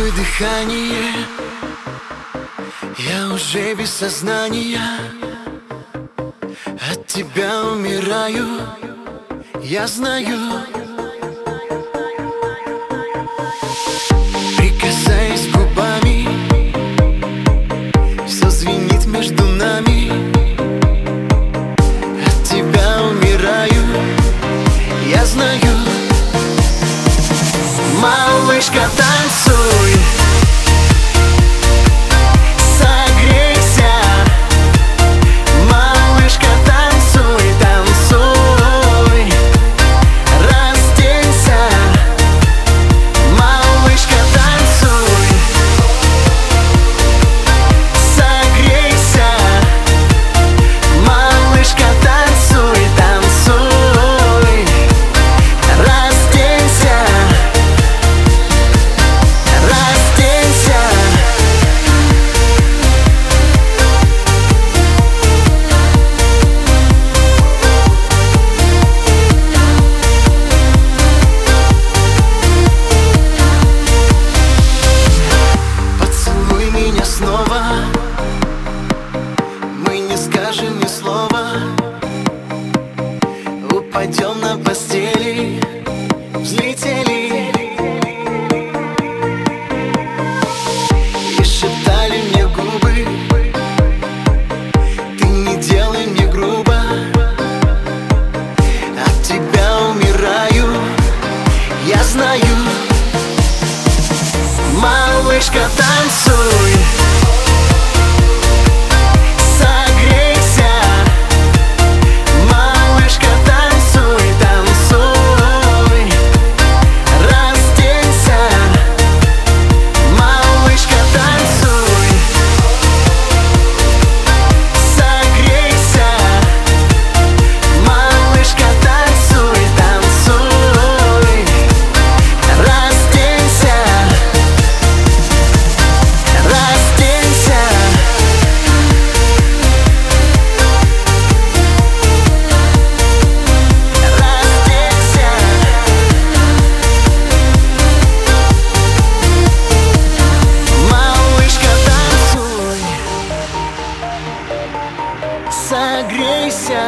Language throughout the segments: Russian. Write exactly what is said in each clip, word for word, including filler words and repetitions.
Чувствую дыхание, я уже без сознания. От тебя умираю, я знаю. Прикасаясь губами, все звенит между нами. От тебя умираю, я знаю. Малышка, танцуй, согрейся. Малышка, танцуй, танцуй, разденься. Малышка, танцуй, согрейся. Малышка, танцуй, танцуй, разденься. Мы не скажем ни слова, упадем на постели, взлетели и шептали мне губы: ты не делай мне грубо. От тебя умираю, я знаю. Малышка, танцуй, согрейся. Малышка, танцуй, танцуй, разденься. Малышка, танцуй, согрейся. Малышка, танцуй, танцуй, разденься. Разденься. Разденься. Малышка, танцуй, согрейся.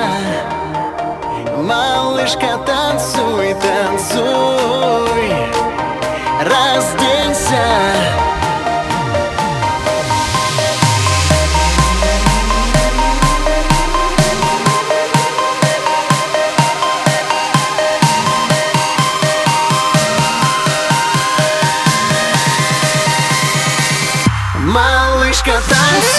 Малышка, танцуй, танцуй, разденься. Малышка, танцуй.